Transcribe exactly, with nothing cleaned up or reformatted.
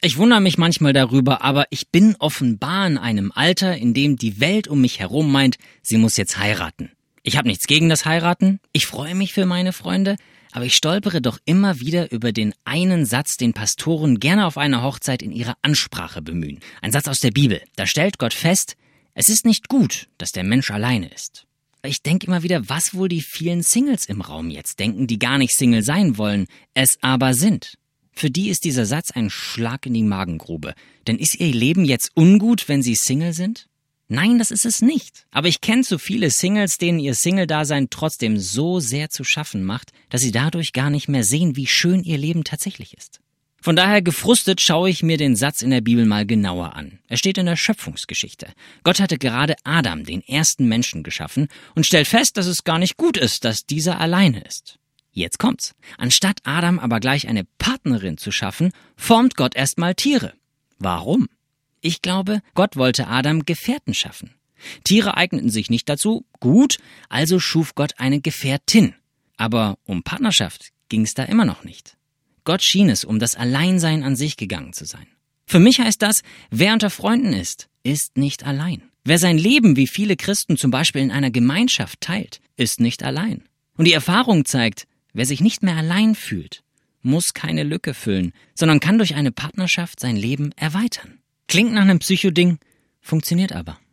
Ich wundere mich manchmal darüber, aber ich bin offenbar in einem Alter, in dem die Welt um mich herum meint, sie muss jetzt heiraten. Ich habe nichts gegen das Heiraten, ich freue mich für meine Freunde, aber ich stolpere doch immer wieder über den einen Satz, den Pastoren gerne auf einer Hochzeit in ihrer Ansprache bemühen. Ein Satz aus der Bibel. Da stellt Gott fest, es ist nicht gut, dass der Mensch alleine ist. Ich denke immer wieder, was wohl die vielen Singles im Raum jetzt denken, die gar nicht Single sein wollen, es aber sind. Für die ist dieser Satz ein Schlag in die Magengrube. Denn ist ihr Leben jetzt ungut, wenn sie Single sind? Nein, das ist es nicht. Aber ich kenne zu viele Singles, denen ihr Single-Dasein trotzdem so sehr zu schaffen macht, dass sie dadurch gar nicht mehr sehen, wie schön ihr Leben tatsächlich ist. Von daher gefrustet schaue ich mir den Satz in der Bibel mal genauer an. Er steht in der Schöpfungsgeschichte. Gott hatte gerade Adam, den ersten Menschen, geschaffen und stellt fest, dass es gar nicht gut ist, dass dieser alleine ist. Jetzt kommt's. Anstatt Adam aber gleich eine Partnerin zu schaffen, formt Gott erstmal Tiere. Warum? Ich glaube, Gott wollte Adam Gefährten schaffen. Tiere eigneten sich nicht dazu, gut, also schuf Gott eine Gefährtin. Aber um Partnerschaft ging's da immer noch nicht. Gott schien es, um das Alleinsein an sich gegangen zu sein. Für mich heißt das, wer unter Freunden ist, ist nicht allein. Wer sein Leben, wie viele Christen zum Beispiel in einer Gemeinschaft teilt, ist nicht allein. Und die Erfahrung zeigt, wer sich nicht mehr allein fühlt, muss keine Lücke füllen, sondern kann durch eine Partnerschaft sein Leben erweitern. Klingt nach einem Psychoding, funktioniert aber.